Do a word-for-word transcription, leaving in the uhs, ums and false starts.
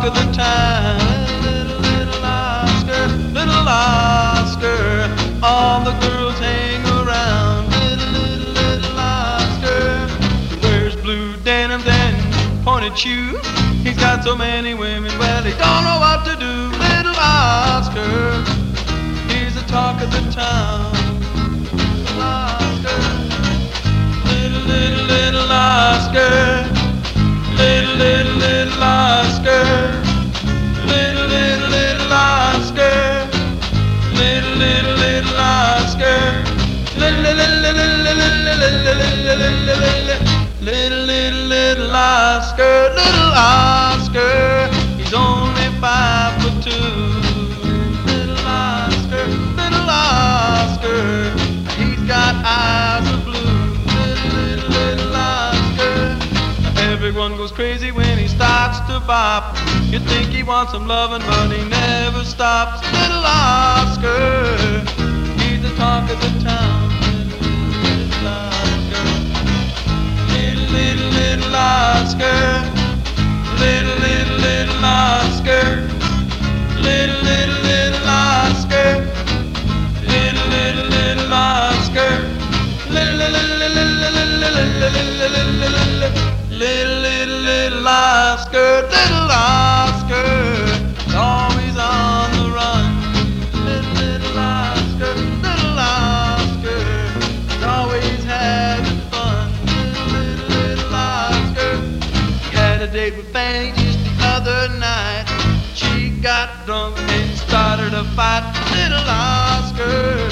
of the town. Little, little Oscar, little Oscar, all the girls hang around. Little, little, little Oscar, he wears blue denims and pointed shoes. He's got so many women, well, he don't know what to do. Little Oscar, he's the talk of the town. Little Oscar, little, little, little Oscar, little, little, little Oscar, little, little, little Oscar, little, little, little Oscar, little, little, little, little, little, little, little Oscar, little Oscar, he's only five foot two. Little Oscar, little Oscar, he's got eyes of blue. Little, little, little Oscar, everyone goes crazy when he starts to bop. You think he wants some loving, but he never stops. Little Oscar, he's the talk of the town. Little Oscar, little, little, little Oscar, little, little, little Oscar, little, little, little Oscar, little, little, little Oscar, little, little, little, little, little, little Oscar, little Oscar, always on the run. Little, little Oscar, little Oscar, always having fun. Little, little, little Oscar, he had a date with Fanny just the other night. She got drunk and started a fight. Little Oscar,